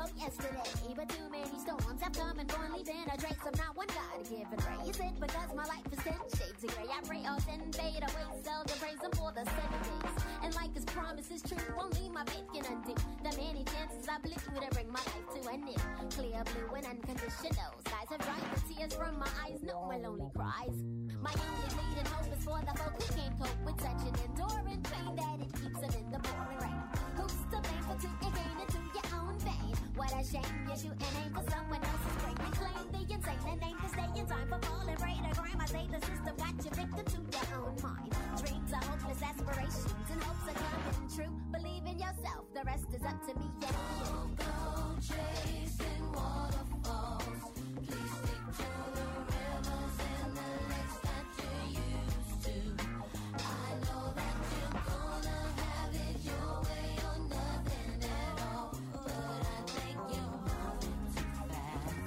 spoke yesterday, but too many storms have come and gone, leaving a trace of not one God-given ray. Is it because my life is 10 shades of gray? I pray all 10 fade away, seldom praise him for the 7 days. And like his promise is true, only my faith can undo the many chances I blew to bring my life to an end. Clear blue and unconditional skies have dried the tears from my eyes, no more lonely cries. My only bleeding hope is for the folk who can't cope with such an enduring pain that it keeps them in the pouring rain. Who's to blame for taking gain into your own vein? What a shame you shoot and aim for someone else's brain. You claim the insane and aim to stay in time for falling prey to crime. I say the system got you victim to your own mind. Dreams are hopeless aspirations and hopes are coming true. Believe in yourself, the rest is up to me and you. Go chasing waterfalls. Please stick to the rivers and the lakes that you used to. I know that you're gonna have it your way or nothing at all, but I think you're moving too fast.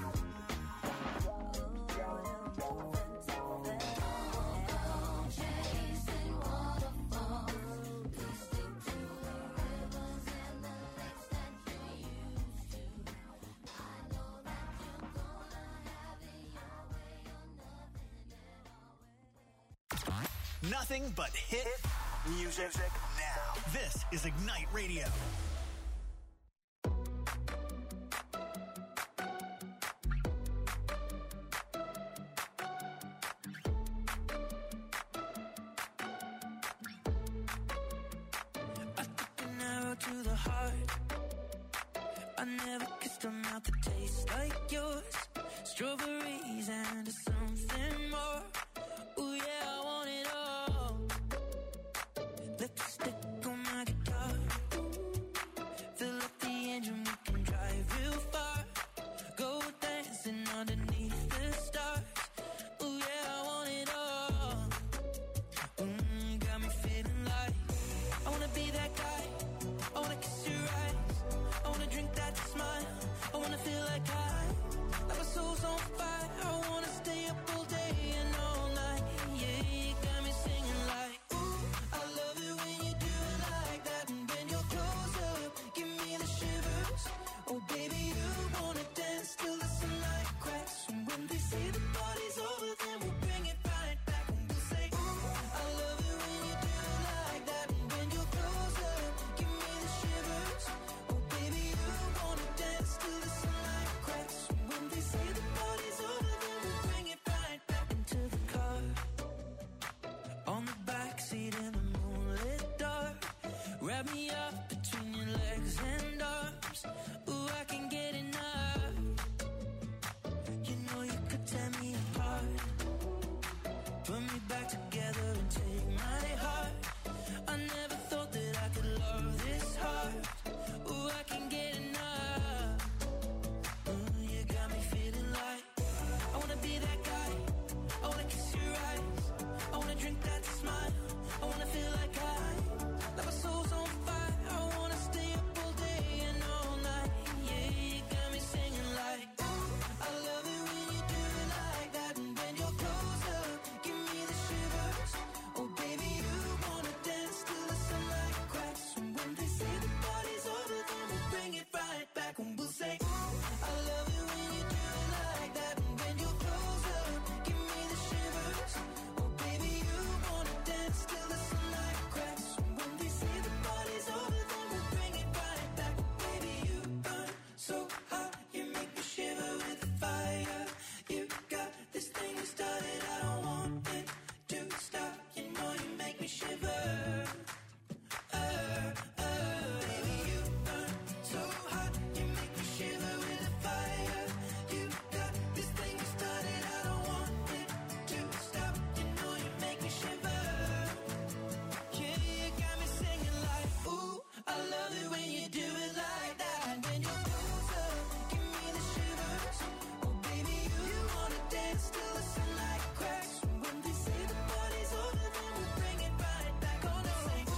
Go chasing waterfalls. Please stick to the rivers and the lakes that you used to. I know that you're gonna have it your way or nothing at all. Nothing but hit music now. This is Ignite Radio. An arrow to the heart. I never kissed a mouth that tastes like yours. Strawberries and something more. Ooh yeah, I want it all. Lipstick on my guitar. Fill up the engine, we can drive real far. Go dancing underneath the stars. Ooh yeah, I want it all. Got me feeling like I wanna be that guy. I wanna kiss your eyes. I wanna drink that smile. I wanna feel like my soul's on fire. I wanna stay up all day and all night. Yeah, you got me singing like, ooh, I love it when you do it like that. And when you're close up, give me the shivers. Oh baby, you wanna dance till the sunlight cracks. And when they say the party's over, then we'll bring it right back. And we'll say, ooh, I love it when you do it like that. And when you're close up, give me the shivers. Oh baby, you wanna dance till the sunlight cracks. And when they say the party's over, then we'll bring it right back into the car. On the backseat in the moonlit dark. Wrap me up between your legs and arms. Ooh, I can get enough. You know you could tear me apart. Put me back together and take my heart. I never thought that I could love this hard. Ooh, I can get enough. Ooh, you got me feeling like I wanna be that guy. I wanna kiss your eyes. I wanna drink that smile. I wanna feel like my soul's on fire. I wanna stay up all day and all night. Yeah, you got me singing like, ooh, I love it when you do it like that. And when you're close up, give me the shivers. Oh baby, you wanna dance till the sunlight cracks. And when they say the party's over, then we'll bring it right back. And we'll say, ooh, I love it when you do it like that. And when you're close up, give me the shivers. Oh baby, you wanna dance till the sunlight cracks. And when they say the party's over, then we'll bring it right back. Baby, you burn so hot, you make me shiver with the fire. You got this thing you started, I don't want it to stop. You know you make me shiver. Baby, you burn so hot, you make me shiver with the fire. You got this thing you started, I don't want it to stop. You know you make me shiver. Yeah, you got me singing like, ooh, I love it when you do it like that. And when you're close up, give me the shivers. Oh baby, you wanna dance till the sunlight cracks. And when they say the party's over, then we'll bring it right back. Gonna say, ooh,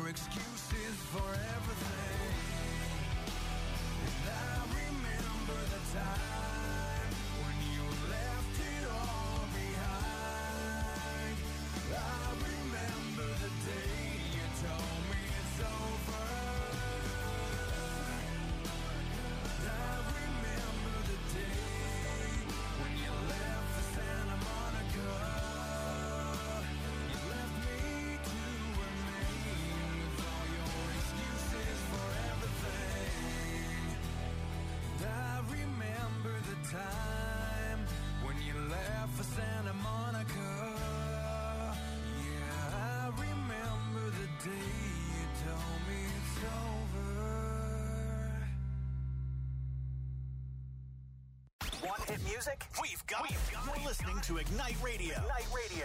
excuses for everything. And I remember the time when you left it all behind. I remember the day you told me it's over. I remember the day when you left for Santa Monica. You left me to remain with all your excuses for everything. And I remember the time when you left for Santa Monica. Yeah, I remember the day you told me it's over. Want hit music? We've got it. You're listening to Ignite Radio. Ignite Radio.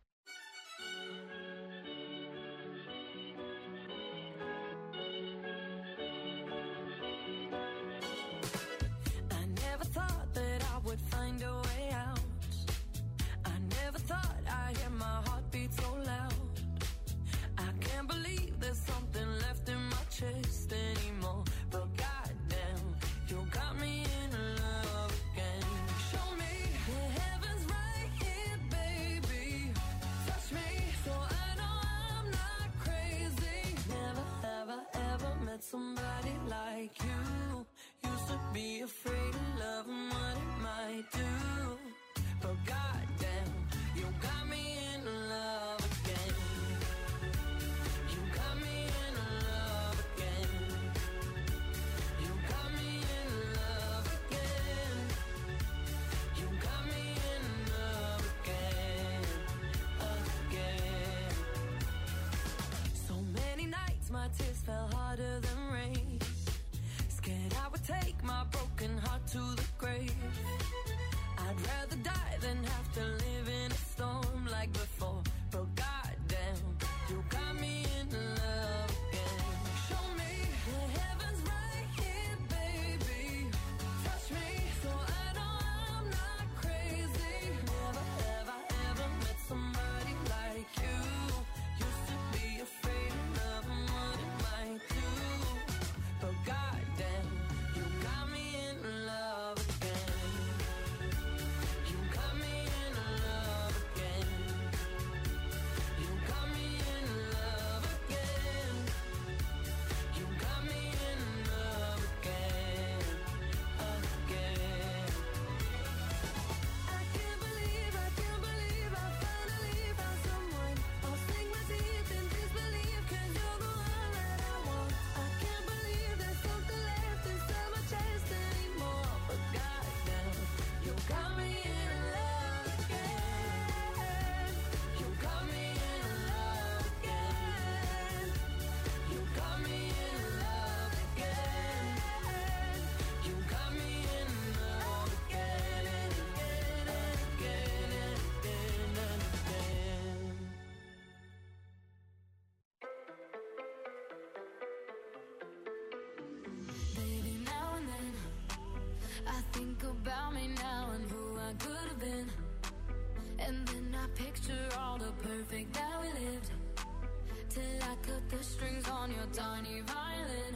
I never thought that I would find a way out. I never thought I'd hear my heartbeat so loud. I can't believe there's something left in my chest anymore. But goddamn, you got me in love again. Show me the heavens right here, baby. Touch me so I know I'm not crazy. Never, ever, ever met somebody like you. Used to be afraid of love and what it might do. But goddamn, you got me in love again. You got me in love again. You got me in love again. You got me in love again, again. So many nights my tears fell harder than rain. Scared I would take my broken heart to the grave. I'd rather die than have to live in a storm like before. But goddamn, you got me in love again. Show me the heavens right here, baby. Touch me so I know I'm not crazy. Never, ever, ever met somebody like you. Used to be afraid of love and what it might do. But goddamn, you got me in love again. You got me in love again. You got me in love again. You got me in love again, again. I can't believe I finally found someone. I'll sink my teeth in disbelief 'cause you're the one that I want. I can't believe there's something left inside my chest anymore. But goddamn, you got me in love again. You got me in love again. You got me in love again. You got me in love again and again and again and again and again. Baby, now and then I think about me now and who I could have been. And then I picture all the perfect that we lived. Till I cut the strings on your tiny violin.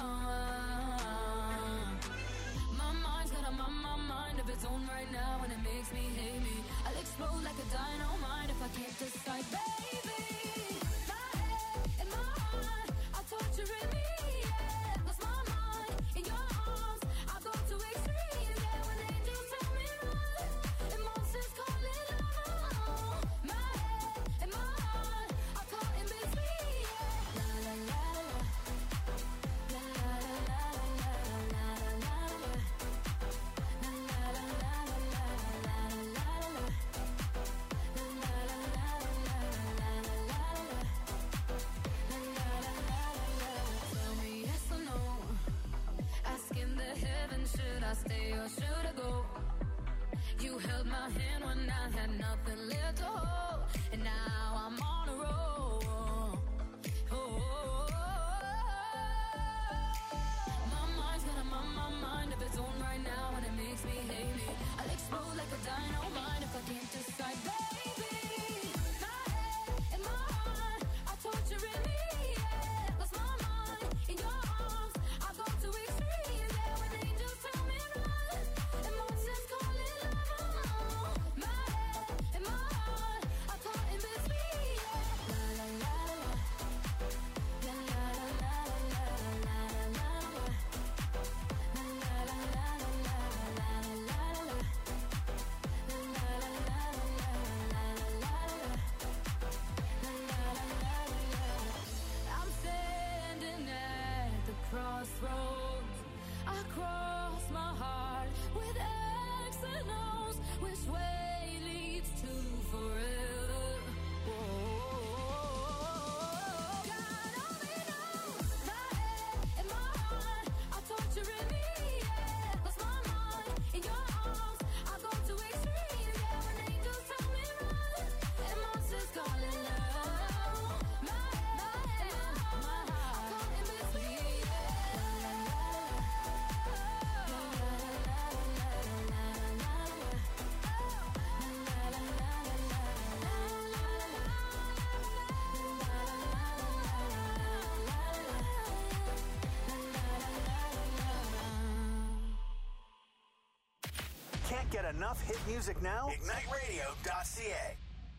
My mind's got a mind of its own right now, and it makes me hate me. I'll explode like a dynamite if I can't decide, baby. My head and my heart are torturing me. Yeah, lost my mind in your arms. I go to extremes. Yeah, when angels tell me run, emotions calling out. My head and my heart are caught in between. Yeah, la la la la, la la la la la la la. La la la la la la la la la. La la la la la la la la. La la la la la. Tell me yes or no. Asking the heavens, should I stay or should I go? You held my hand when I had nothing left to hold, and now I'm on a roll. My mind's got a mind of its own right now, and it makes me hate me. I'll explode like a dynamite if I can't decide, baby. My head and my heart are torturing me. Yeah, crossroads. I cross my heart with X and O's. Which way leads to forever? God only knows. My head and my heart are torturing me. Yeah, lost my mind in your arms. I go to extremes. Yeah, when angels tell me run and monsters calling love. My head and my heart are caught in between. Can't get enough hit music now? IgniteRadio.ca.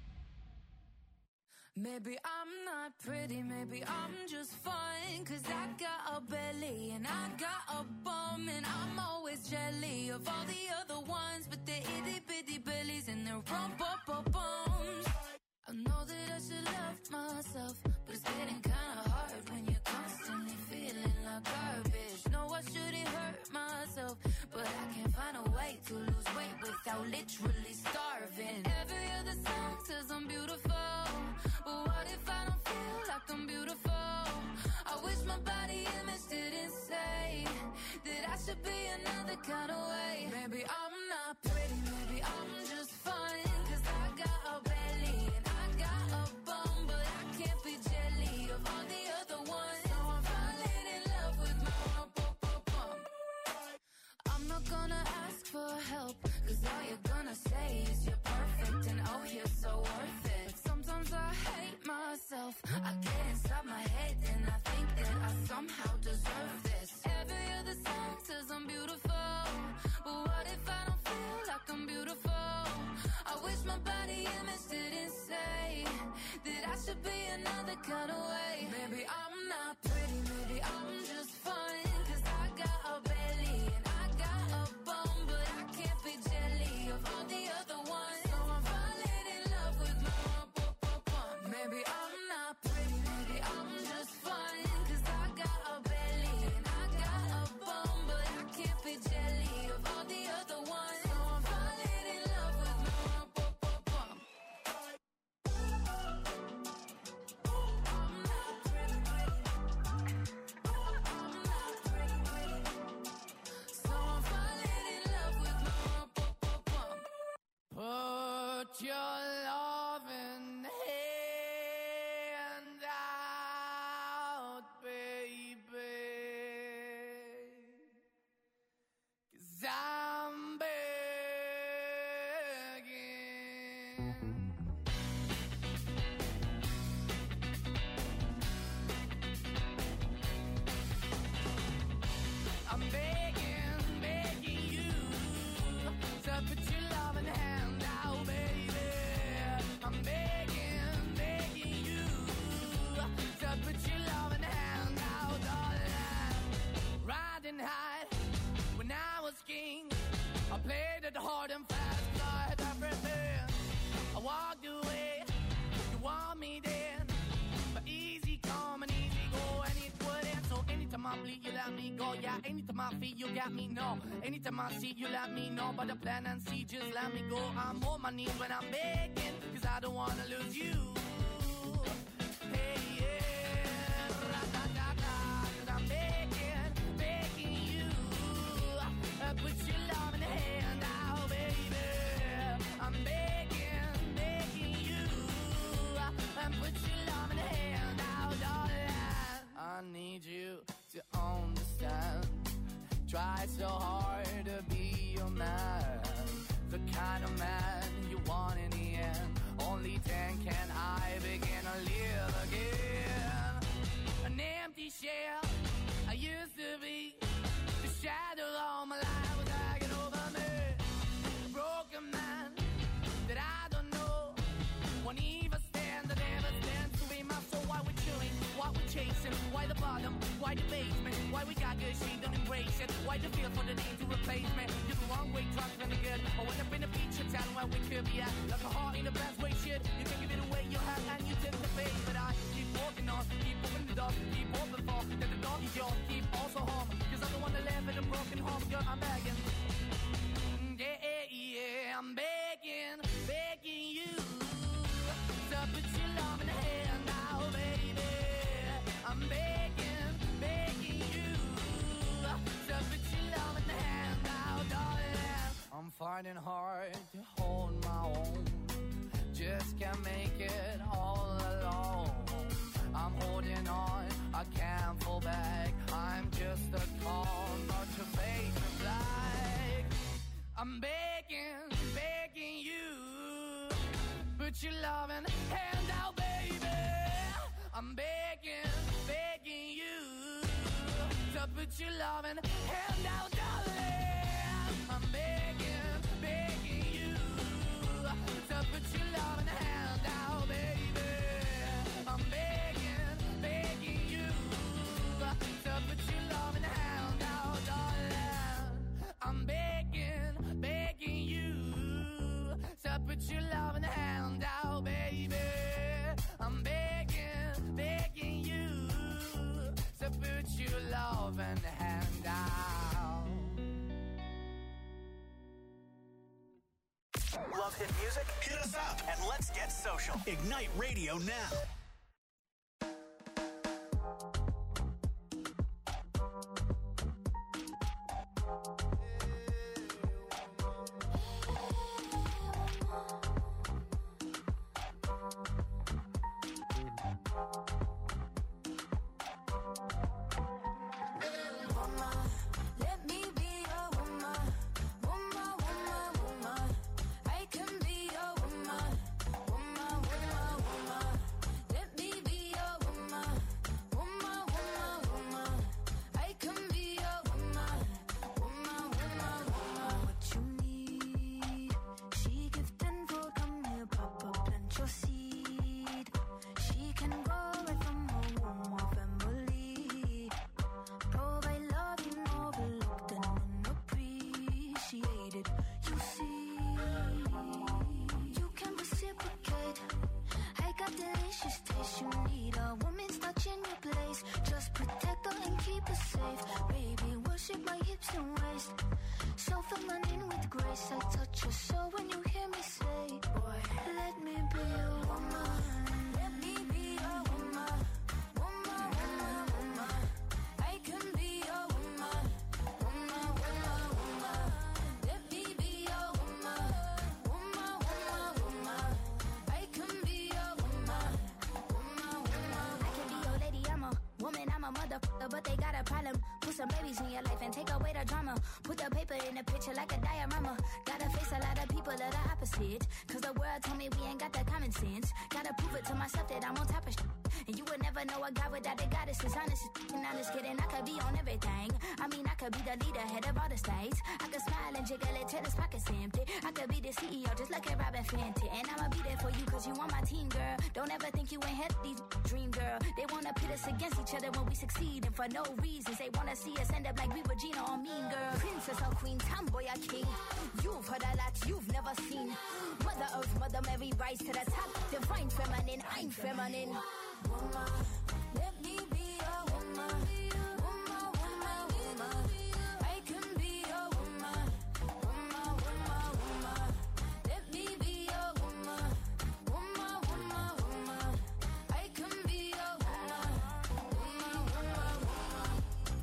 Maybe I'm not pretty, maybe I'm just fine. Cause I got a belly and I got a bum. And I'm always jelly of all the other ones. But they're itty bitty bellies and their rump-up-bums. I know that I should love myself, but it's getting kinda hard when you're constantly feeling like garbage. No, I shouldn't hurt myself, but I can't find a way to lose weight without literally starving. Every other song says I'm beautiful, but what if I don't feel like I'm beautiful? I wish my body image didn't say that I should be another kind of way. Maybe I'm not pretty, maybe I'm just fine. Cause I got a belly and I got a bum, but I can't be jelly of all the other ones. So I'm falling in love with my rump-up-up-bum. I'm not gonna ask for help, cause all you're gonna say is you're perfect and oh you're so worth it. But sometimes I hate myself, I get inside my head and I think that I somehow deserve this. Every other song says I'm beautiful, but what if I don't feel like I'm beautiful? I wish my body image didn't say that I should be another kind of way. Maybe I'm not pretty, maybe I'm just fine. Cause I got a belly and I got a bum, but I can't be jelly of all the other ones. So I'm falling in love with my rump-up-up-bum. Maybe I'm not pretty, maybe I'm just fine. Cause I got a belly and I got a bum, but I can't be jelly of all the other ones. So I'm falling in love with my rump-up-up-bum. I'm not pretty, I'm not pretty, so I'm falling in love with my rump-up-up-bum. Put your loving hand out, baby, 'cause I'm begging. I'm begging, begging you to put your loving hand out, baby. I'm begging, begging you to put your loving hand out, darling. Riding high when I was king, I played it hard and fast, I had everything. I walked away, you want me then, but easy come and easy go, and it wouldn't. So anytime I bleed, you let me go. Yeah, anytime I feel, you got me, no. Anytime I see, you let me know. But the plan and see, just let me go. I'm on my knees when I'm begging, 'cause I don't wanna lose you. Hey, yeah, ra-da-da-da, 'cause I'm begging, begging you. Put your love in the hand out, baby. I'm begging, begging you. Put your love in the hand out, darling. I need you to understand. Try so hard to be your man, the kind of man you want in the end. Only then can I begin to live again. An empty shell I used to be, the shadow all my life was hanging over me. A broken man that I don't know, won't even stand, that never stands to be my soul. Why we're chilling, why we're chasing, why the bottom, why the basement, why we got good, she don't embrace it. Why the feel for the need to replace me? You're the wrong way, trying to be good. I went up in a feature town where we could be at, like a heart in the best way, shit. You can give it away, you have, and you tend to pay. But I keep walking on, keep opening the door, keep open for that the door is yours. Keep also so home, cause I'm the one that live in a broken home, girl, I'm begging. Yeah, I'm begging you to put your love in the hand now, baby. I'm begging you to put your love in the hand now, darling. I'm fighting hard to hold my own, just can't make it all alone. I'm holding on, I can't fall back. I'm just a call, not to fake the flag. I'm begging you, put your loving hand out, baby. I'm begging you to put your loving hand out, darling. I'm begging you to put your loving hand out, baby. I'm begging you to put your loving hand out, darling. I'm begging you to put your loving hand out, baby. I'm begging you to put your loving hand out. Love hit music? Hit us up and let's get social. Ignite Radio now. But they got a problem. Put some babies in your life and take away the drama. Put the paper in the picture like a diorama. Gotta face a lot of people that are opposite, cause the world told me we ain't got that common sense. Gotta prove it to myself that I'm on top of shit. And you would never know a guy without a goddess is honest. And I'm just kidding, I could be on everything. I mean, I could be the leader, head of all the states. I could smile and jiggle it till his pockets empty. I could be the CEO, just like a Robin Fenty. And I'ma be there for you, cause you on my team, girl. Don't ever think you ain't had these dream, girl. They wanna pit us against each other when we succeed. And for no reasons, they wanna see us end up like we Regina or Mean Girl. Princess or queen, tomboy or king. You've heard a lot you've never seen. Mother Earth, Mother Mary, rise to the top. Divine feminine, I'm feminine. Woman, let me be a woman. Woman, woman, woman. I can be a woman. Woman, woman, woman. Let me be a woman. Woman, woman, woman. I can be a woman. Woman, woman, woman.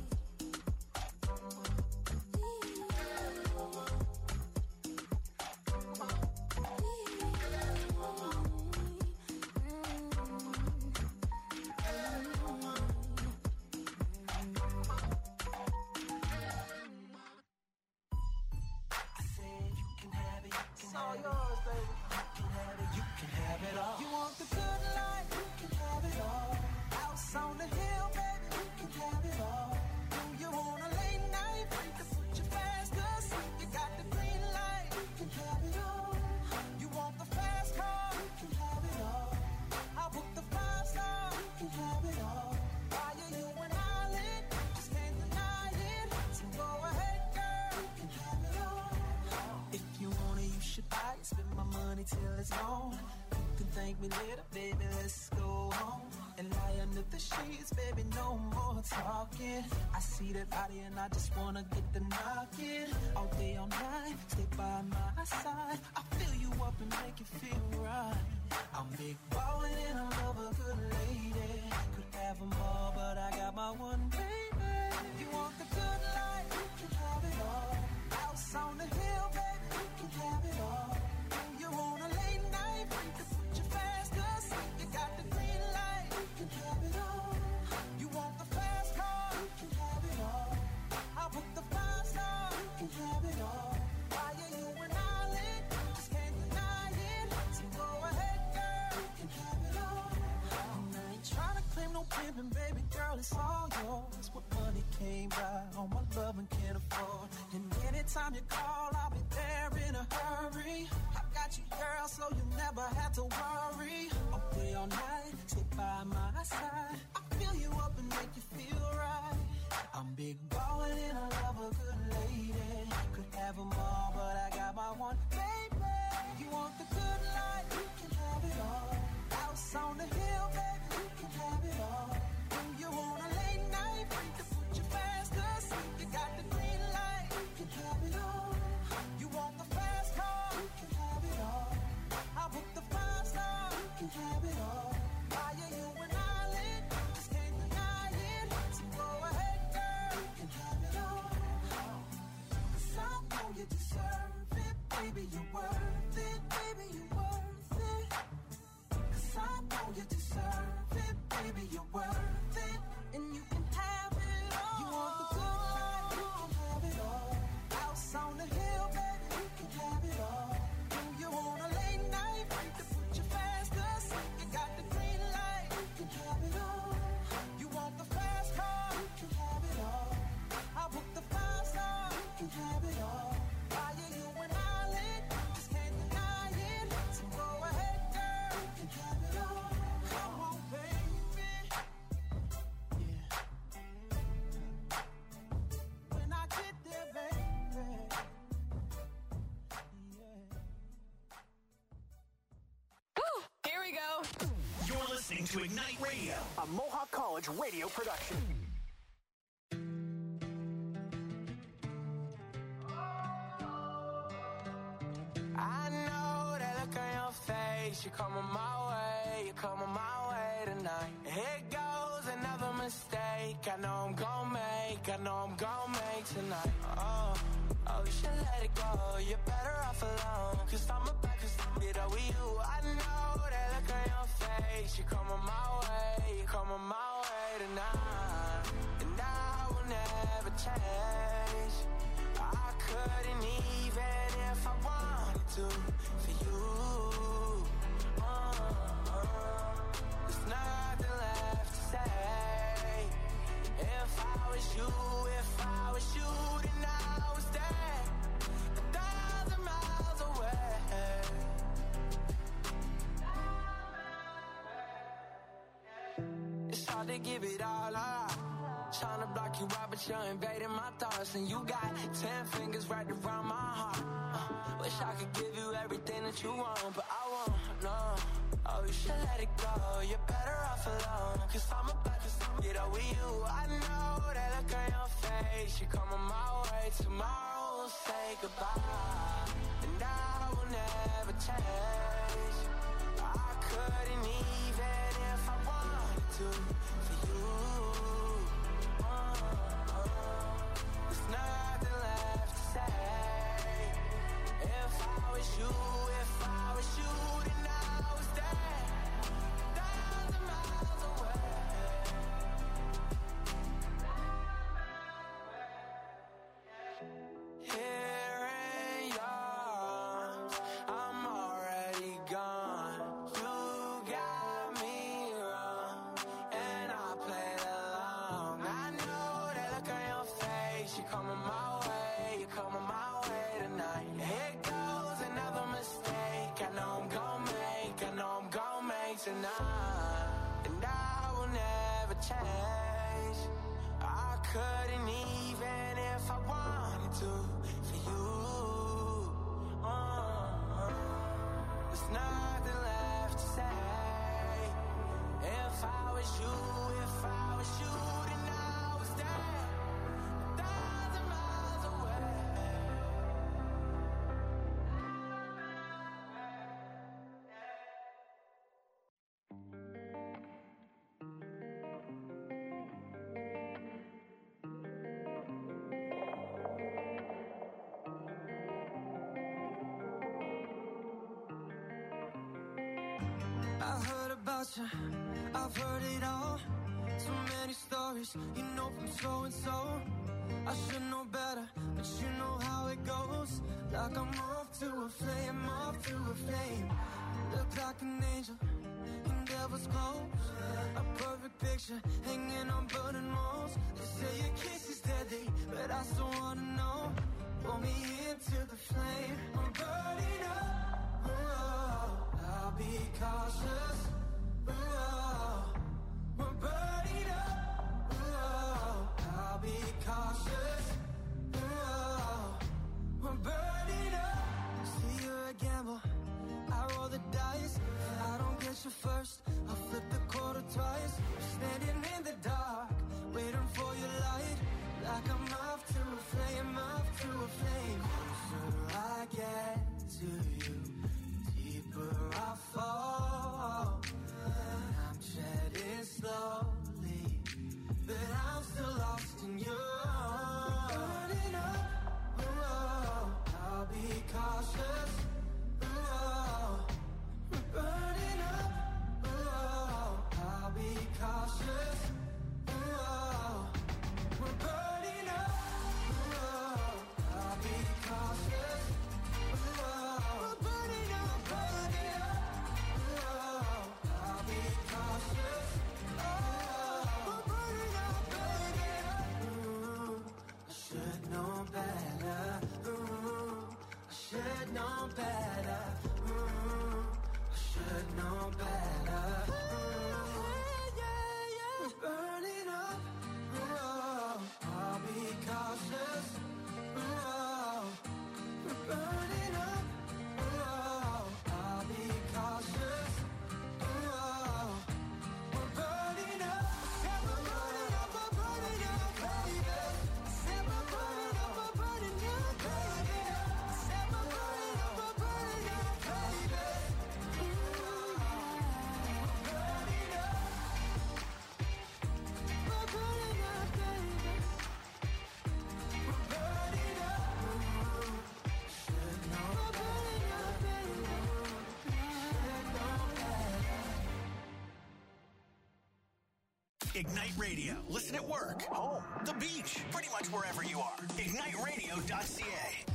It's all yours, baby. You can have it all. You want the good life? You can have it all. House on the hill, baby. You can have it all. Do you want a late night? You can put your fast asleep. You got the green light. You can have it all. You want the fast car? You can have it all. I'll book the 5-star. You can have it all. Why are you an island? Just can't deny it. So go ahead, girl. You can have it all. If you want it, you should buy it. Spend my money till it's gone. You can thank me later, baby. Let's go home. And lie underneath the sheets, baby, no more talking. I see that body and I just wanna get the knocking. All day, all night, stay by my side. I fill you up and make you feel right. I'm big ballin' and I love a good lady. Could have them all, but I got my one baby. You want the good life, you can have it all. House on the hill, baby, you can have it all. You want a late night, to put you faster, so you got the green light, you can have it all. You want the fast car, you can have it all. I'll put the 5-star, you can have it all. Why are you an island? Just can't deny it. So go ahead, girl, you can have it all. And I ain't trying to claim no pimpin', baby girl, it's all yours. What money came by, all my love and can't afford. And anytime you call, I'll be there in a hurry. I got you, girl, so you never have to worry. I'll play all night, stay by my side. I fill you up and make you feel right. I'm big ballin' and I love a good lady. Could have them all, but I got my one baby. You want the good life, you can have it all. House on the hill, baby, you can have it all. When you want a late night, to put you faster, so you got the green light, you can have it all. You want the fast car, you can have it all. I'll put the 5-star, you can have it all. Why are you an island? Just can't deny it. So go ahead, girl, you can have it all. 'Cause I know you deserve it, baby, you're worth it, baby, you're worth it. 'Cause I know you deserve it, baby, you're worth it. And you can have it all. You want the good life, you can have it all. House on the hill, baby, you can have it all. When you want a late night, to put you faster, so you got the green light, you can have it all. You want the fast car, you can have it all. I'll book the 5-star, you can have it all. Why are you an island? Just can't deny it. So go ahead, girl, you can have it all. Come on, baby. Yeah. When I get there, baby. Yeah. Woo! Here we go. You're listening to Ignite Radio, a Mohawk College radio production. I know that look on your face. You're coming my way, you're coming my way tonight. Here goes another mistake. I know I'm gon' make, I know I'm gon' make tonight. Oh, you should let it go. You're better off alone. 'Cause I'm about to get up with you. I know that look on your face. You're coming my way, you're coming my way tonight. And I will never change. I couldn't even if I wanted to for you. There's nothing left to say. If I was you, then I was there 1,000 miles away. It's hard to give it all up. Trying to block you out, but you're invading my thoughts. And you got 10 fingers right around my heart. Wish I could give you everything that you want, but I won't, no. Oh, you should let it go, you're better off alone. 'Cause I'm about to get up with you. I know that look on your face. You're coming my way, tomorrow we'll say goodbye. And I will never change. I couldn't even if I wanted to for you. There's nothing left to say. If I was you, then I was there 1,000 miles away. Here in your arms, I'm already gone. You got me wrong, and I played along. I know that look on your face. You're coming my way, you're coming my way tonight. Here goes another mistake. I know I'm gon' make tonight. And I will never change. I couldn't even if I wanted to for you. There's nothing left to say. If I was was you, if I was you, then I was there 1,000 miles away. I heard about you, I've heard it all. So many stories, you know, from so-and-so. I should know better, but you know how it goes. Like I'm off to a flame, off to a flame. Look like an angel in devil's clothes. A perfect picture hanging on burning walls. They say your kiss is deadly, but I still wanna know. Pull me into the flame, I'm burning up. Oh, I'll be cautious. Oh, we're burning up. Oh, I'll be cautious. Oh, we're burning up. See, you're a gamble. I roll the dice. I don't get you first, I'll flip the quarter twice. Standing in the dark, waiting for your light. Like I'm off to a flame, off to a flame. Closer I get to you, deeper I fall. I'm shedding slowly, but I'm still lost in you. Burning up, oh, I'll be cautious. Oh, we're burning up, oh, I'll be cautious. Oh, we're burning up, oh, I'll be cautious. Oh, we're burning up, burning up. Oh, I'll be cautious. Oh, we're burning up, burning up. Ooh, I should know better. Ooh, I should know better. Ooh, I should know better. Ooh, yeah. We're burning up. Ooh, I'll be cautious. Ooh, we're burning up. Ooh, I'll be cautious. Ooh, we're burning up. Said we're burning up, we're burning up, baby. Said we're burning up, we're burning up, baby. Said we're burning up, we're burning up, baby. Burning up. We're burning up, baby. We're burning up. Should know. We're burning up, baby. Should know better. Ignite Radio. Listen at work, home, the beach, pretty much wherever you are. IgniteRadio.ca.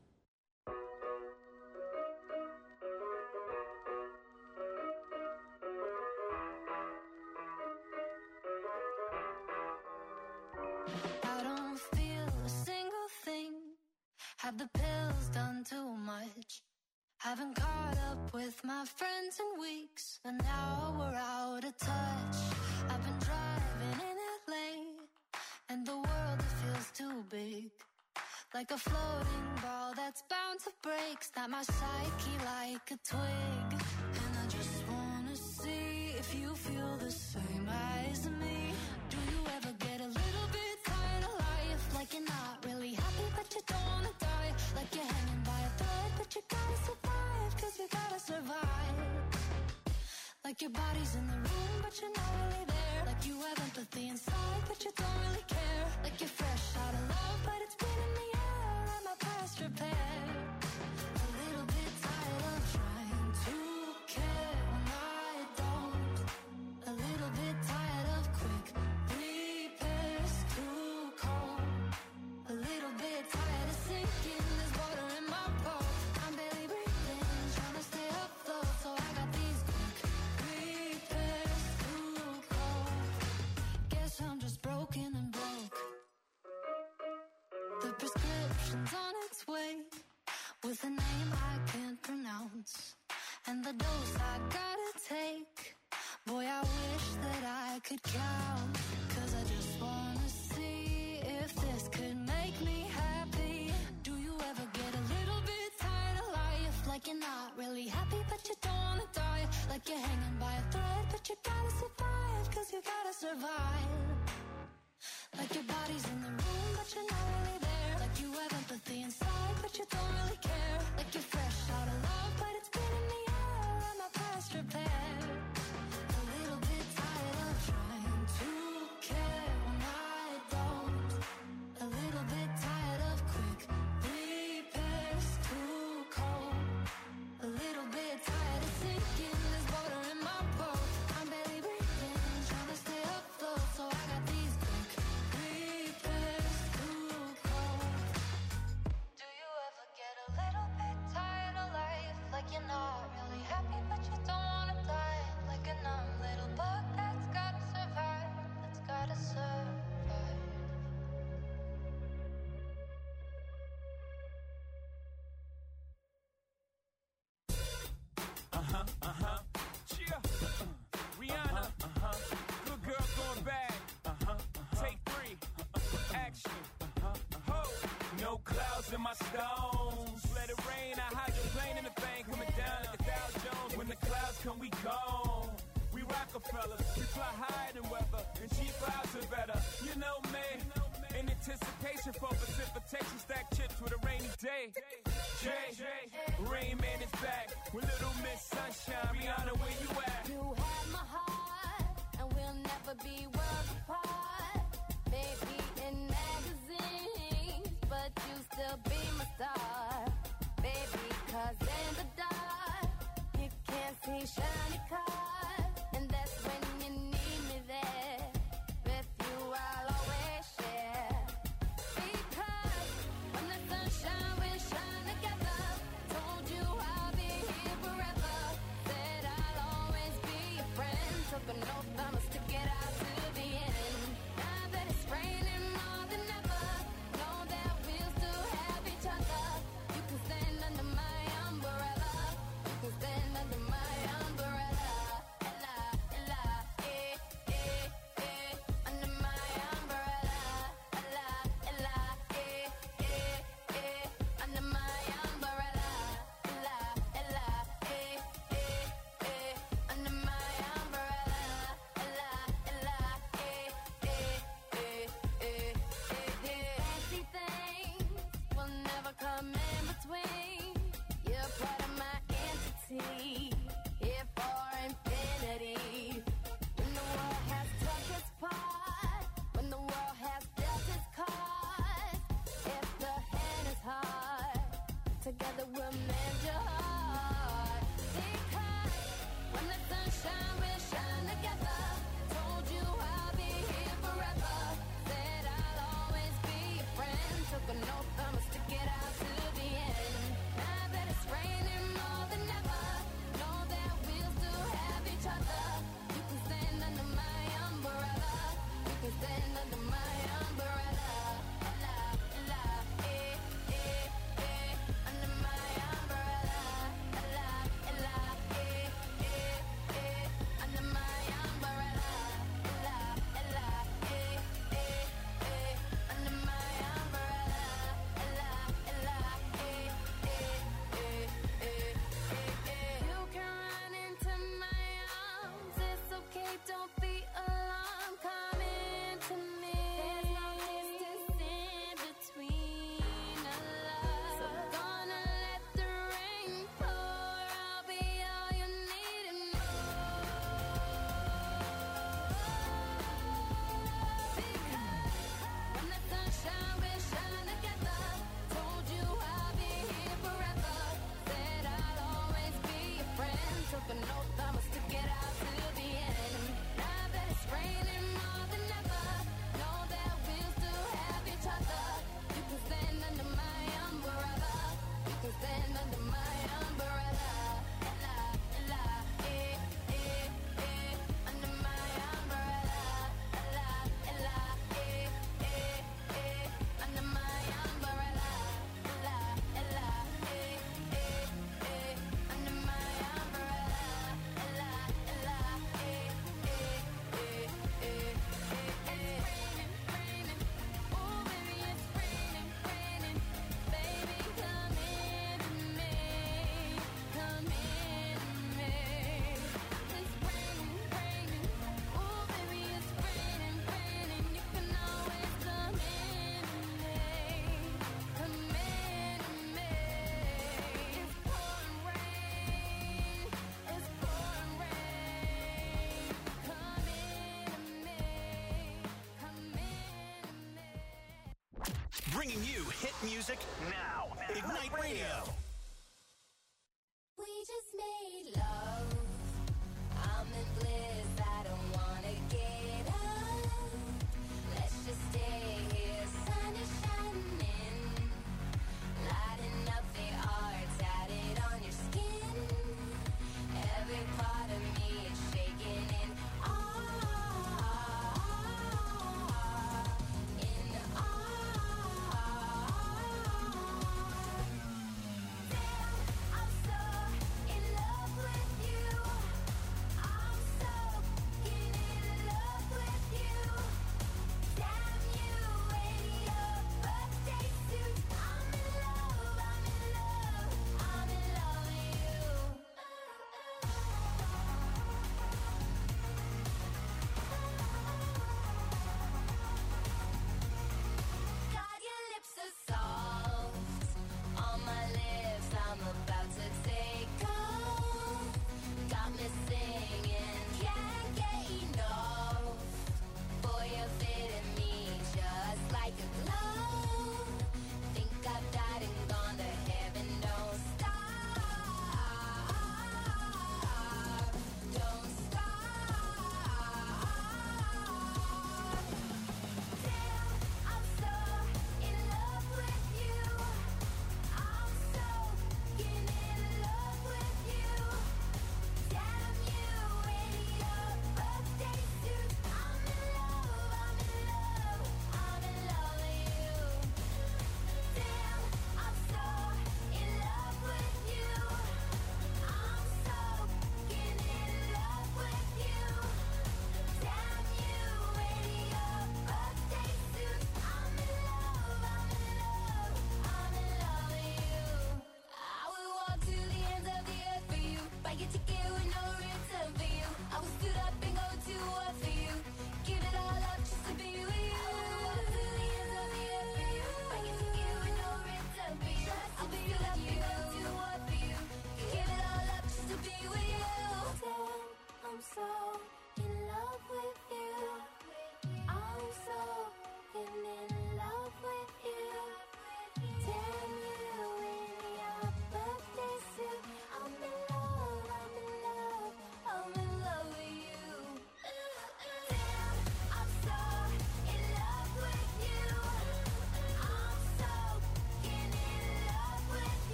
I don't feel a single thing. Have the pills done too much? Haven't caught up with my friends in weeks, and now we're out of touch. I've been driving in LA, and the world, it feels too big. Like a floating ball that's bound to break. Snap my psyche like a twig. And I just wanna see if you feel the same as me. Do you ever get a little bit tired of life? Like you're not really happy, but you don't wanna die. Like you're hanging by a thread, but you gotta survive, 'cause you gotta survive. Like your body's in the room, but you're not really there. Like you have empathy inside, but you don't really care. Like you're fresh out of love, but it's been in the air. Let my past repair. A little bit tired of trying to care when I don't. A little bit tired of quick repairs, too cold. A little bit tired of sinking. There's water in my boat. I'm barely breathing, trying to stay afloat. So I got these quick repairs. jewels in my stones. Let it rain, I hydroplane in the thing, coming down like a Dow Jones. When the clouds come, we gone. We Rockefellers, we fly higher than weather, and cheap clouds are better. You know me, in anticipation for precipitation, stack chips with a rainy day. Jay, Rain Man is back with Little Miss Sunshine. Rihanna, where you at? You have my heart, and we'll never be worlds apart. Maybe in magazines, but you still be my star. Baby, 'cause in the dark, you can't see shiny cars. And that's when you need me there. With you, I'll always share. Because when the sunshine will shine together, told you I'll be here forever. Said I'll always be your friend. Took an oath, I'ma stick it out to the end. Now that it's raining more than ever, know that we'll still have each other. You can stand under my umbrella. You can stand under my umbrella. Ella, Ella, under my umbrella. Ella, Ella, under my umbrella. Ella, Ella, under my umbrella. Ella, Ella, fancy things will never come in between. You're part of my entity, here for infinity. When the world has took its part, when the world has dealt its cards, if the hand is hard, together we'll mend your heart. Because when the sunshine will shine together, told you I'll be here forever. Said I'll always be your friend. Took an oath, I'ma stick it out to the end. Now that it's raining more than ever, know that we'll still have each other. You can stand under my umbrella. You can stand under my umbrella. Ella, Ella, under my umbrella. Ella, Ella, under my umbrella. Ella, Ella, under my umbrella. Ella, Ella, you can run into my arms. It's okay, don't be alarmed. Come into me. There's no distance in between our love. So gonna let the rain pour. I'll be all you need and more. Because when the sunshine will shine together, told you I'll be here forever. Said I'll always be your friend. Took an oath, I'ma stick it out to the end. Now that it's raining more than ever, know that we'll still have each other. You can stand under my umbrella. You can stand under my umbrella. Ella, Ella, under my umbrella. Ella, Ella, under my umbrella. Ella, Ella, under my umbrella. Ella, Ella, it's raining, oh baby, it's raining. Baby, come into me, come into me. It's raining, oh baby, it's raining. You can always come into me, come into me. It's pouring rain, it's pouring rain. Come into me, come into me. Bringing you hit music now. Ignite Radio. We just made love. I'm in bliss. I don't wanna get up. Let's just stay here. Sun is shining, lighting up the art tatted on your skin. Every part of me is shaking in awe. In awe.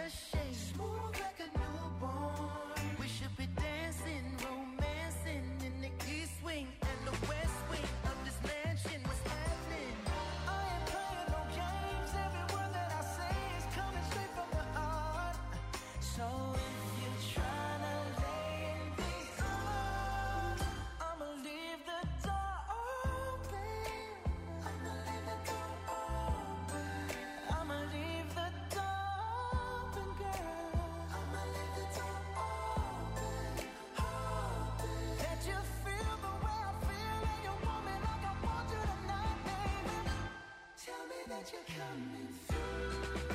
a shake. Smooth like a newborn. We should be dancing, romancing in the east wing and the west wing of this mansion. What's happening? I ain't playing no games. Every word that I say is coming straight from the heart. So if you're trying to lay in these arms, I'ma leave the door open. I'ma leave the door open. I'ma leave the door open, girl. I'ma leave the door open, open. Let you feel the way I feel, and you want me like I want you tonight, baby. Tell me that you're coming through.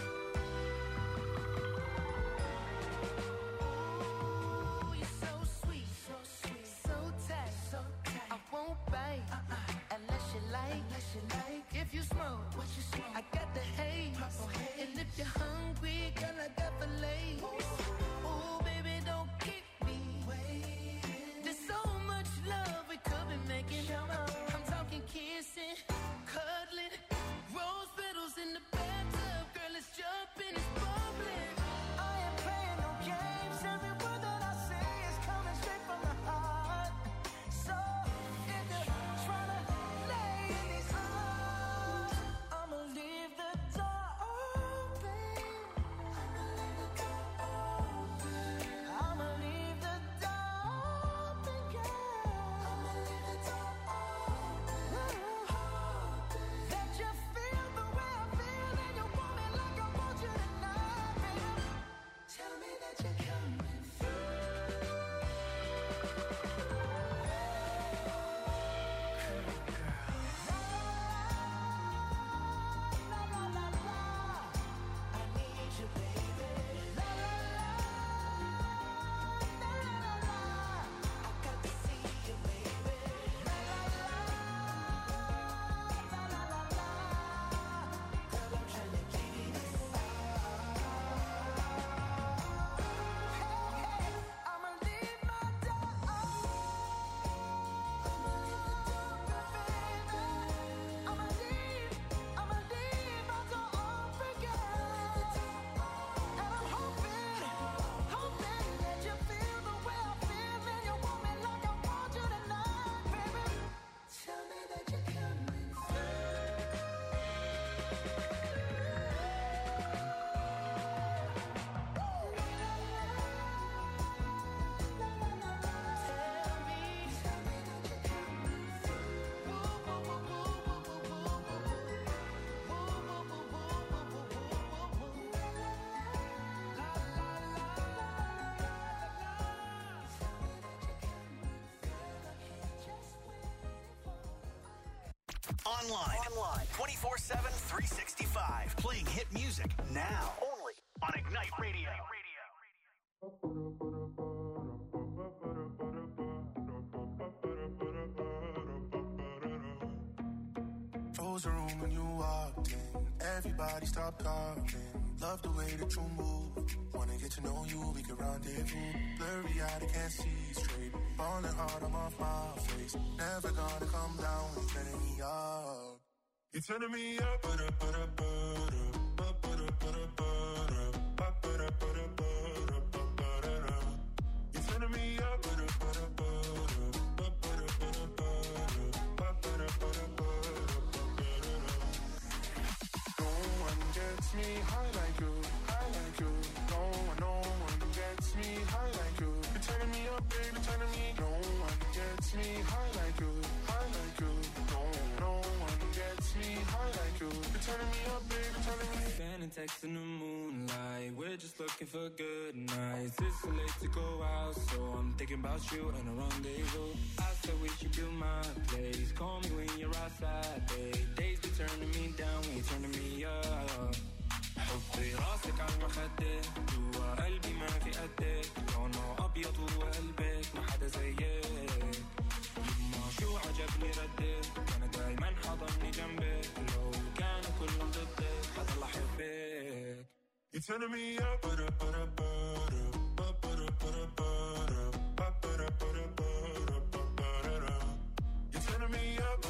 Ooh, you're so sweet, so tight, I won't bite unless you like. If you smoke, what you smoke? I got the haze. And if you're hungry, girl, I got filet. Ooh, baby, don't keep me waiting. There's so much love we could be making. I'm talking kissing, cuddling, rose petals in the bathtub. Girl, it's jumping, it's bubbling. I ain't playing no games. Every word that I say is coming straight from the heart. So if you're trying to lay in these arms, I'ma leave the door open. I'ma leave the door open. I'ma leave the door open, girl. I'ma leave the door open. Let you feel the way I feel, and you want me like I want you tonight, baby. Tell me that you're coming through. La la la la, I need you, baby. La la la, la la la, I got to see you, baby. La la la, la la la la, girl, I'm trying to give you this. I'ma leave my door open. I'ma leave the door open, baby. I'ma leave my door open, girl. And I'm hoping that you feel the way I feel, and you want me like I want you tonight, baby. Tell me that you're coming Online. 24/7, 365. Playing hit music now. Only on Ignite Radio. Close the room when you walked in. Everybody stop talking. Love the way that you move. Wanna get to know you, we can rendezvous. Blurry eyed, I can't see straight. Falling hard, I'm off my face. Never gonna come down, you're turning me up. You're turning me up, You're turning me up, No one gets me high like you, No one gets me high like you. You're turning me up, baby, turning me. No one gets me high like you, No one gets me high like you. You're turning me up, baby, turning me. Sending texts in the moonlight. We're just looking for good nights. It's so late to go out, so I'm thinking about you and a rendezvous. I said we should do my place. Call me when you're outside, babe. Days be turning me down when you're turning me up. حطي راسك على المخدة جوا قلبي ما في قدك لونه أبيض وقلبك ما حدا زيك يما شو عجبني ردك أنا دايما حضني جنبك لو كانوا كلهم ضدك حضل أحبك You're turning me up, You're turning me up,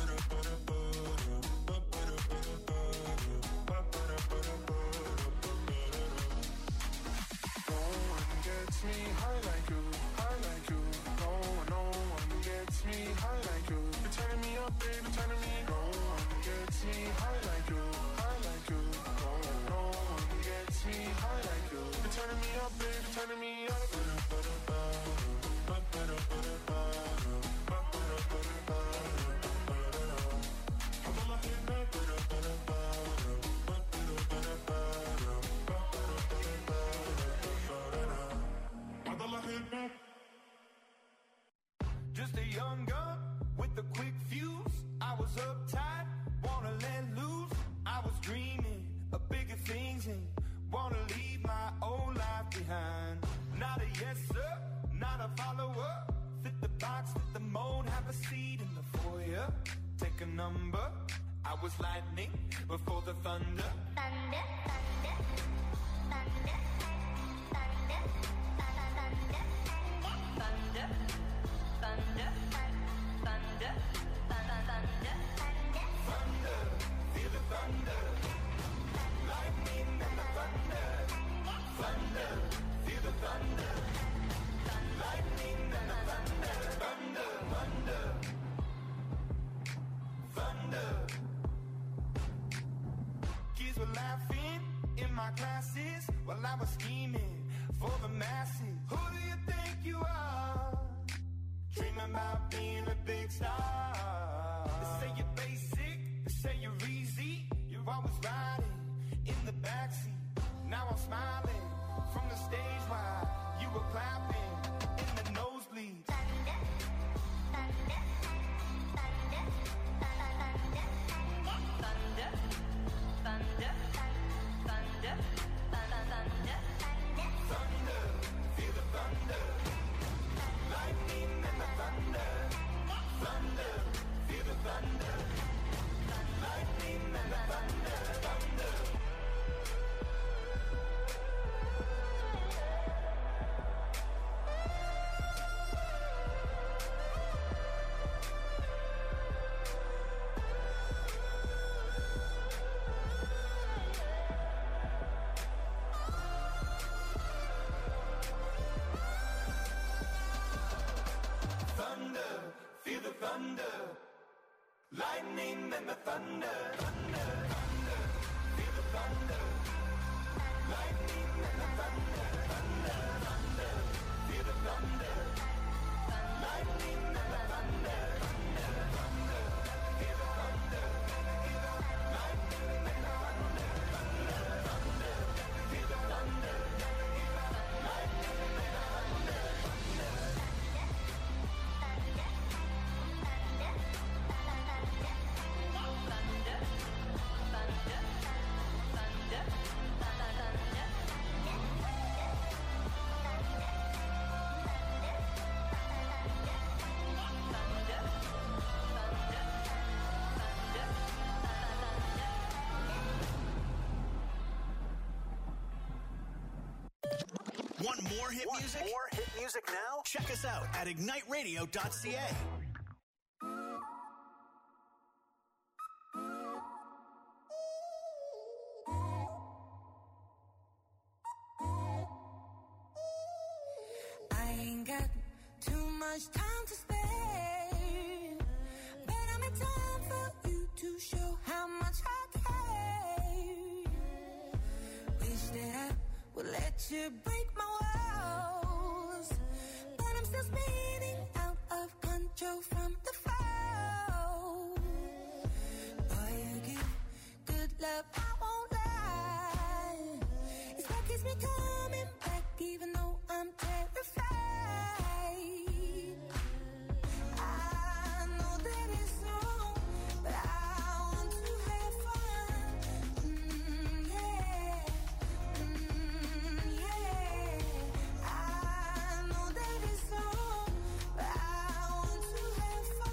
a follower. Fit the box, fit the mold, have a seat in the foyer. Take a number. I was lightning before the thunder. Thunder, thunder, thunder, thunder, thunder, thunder, thunder, thunder, thunder, thunder, feel the thunder. Lightning and the thunder. Thunder, feel the thunder. Lightning and the thunder. Thunder, thunder, thunder. Kids were laughing in my classes while I was scheming for the masses. Who do you think you are? Dreaming about being a big star. They say you're basic, they say you're easy. You're always riding in the backseat. Now I'm smiling from the stage while you were clapping in the nosebleeds. thunder, thunder, thunder, thunder, thunder, thunder, thunder, thunder, Thunder, feel the thunder. Lightning and the thunder. Thunder, feel the thunder. Lightning and the thunder. Thunder. Thunder, feel the thunder. Lightning and the thunder. Thunder, thunder, feel the thunder. Lightning and the thunder. Thunder, thunder, feel the thunder. Lightning and the thunder. Thunder, thunder, feel the thunder. Lightning and the thunder. Thunder, thunder, feel the thunder. Lightning and the thunder. Want more hit music? More hit music now? Check us out at igniteradio.ca. I ain't got too much time to spare, but I make time for you to show how much I care. Wish that I would let you break my walls, but I'm still spinning out of control from the fall. Boy, you give good love, I won't lie. It's what keeps me coming back even though I'm terrified. I know that it's wrong, but I want to have fun. Yeah, yeah. I know that it's wrong, but I want to have fun.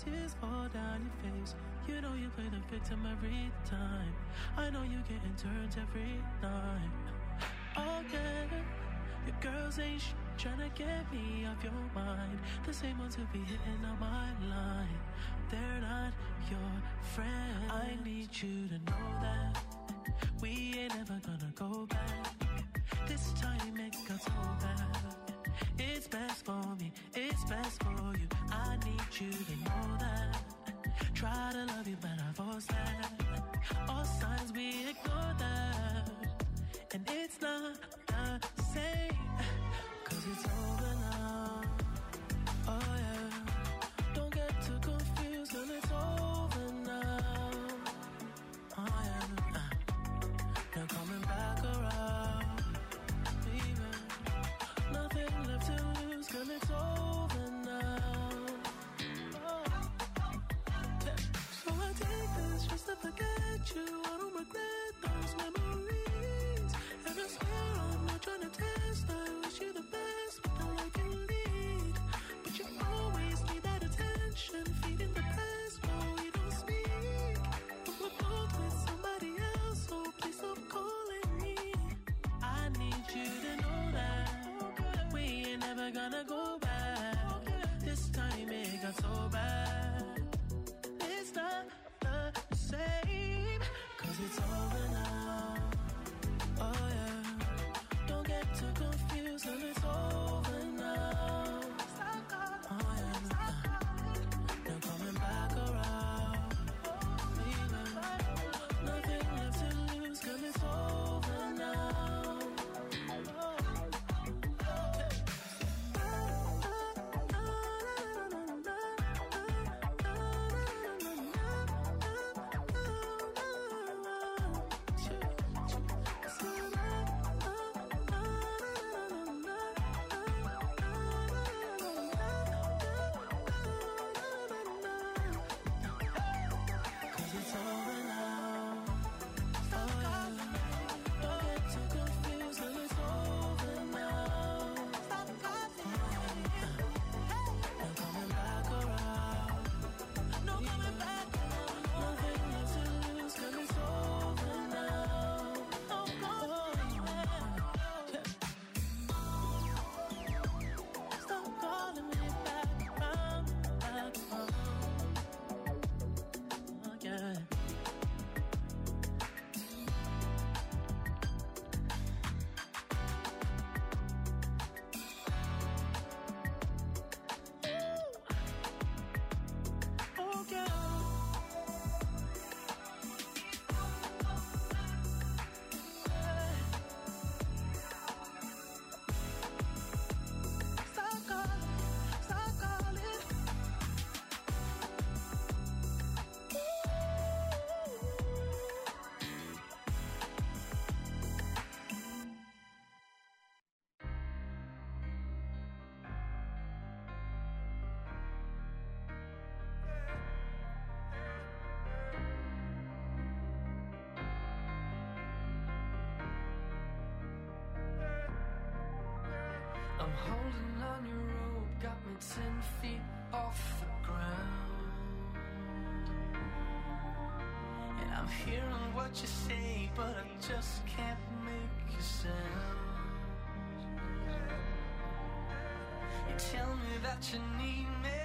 tears fall down your face. You know you play the victim every time. I know you getting turned every night. Okay, your girls ain't tryna get me off your mind. The same ones who be hitting on my line. They're not your friend. I need you to know that we ain't ever gonna go back. This time it got so bad. It's best for me, it's best for you. I need you to know that. Try to love you, but I force that. All signs we ignore that. And it's not the same, 'cause it's over now. Oh yeah, don't get too confused, 'cause it's over now. Oh yeah, now coming back around, baby. Nothing left to lose, 'cause it's over now. Oh. Yeah. So I take this just to forget you. I don't regret those memories. And I swear I'm not trying to test. I wish you the best, but I like you lead. But you always need that attention, feeding the past while we don't speak. But we're both with somebody else, so please stop calling me. I need you to know that we ain't never gonna go back. This time it got so bad. It's not the same, 'cause it's over now. Oh yeah, don't get too confused, and it's over now. Oh yeah, now coming back around, baby. Nothing left to lose, 'cause it's over now. I'm holding on your rope, got me 10 feet off the ground. And I'm hearing what you say, but I just can't make a sound. You tell me that you need me,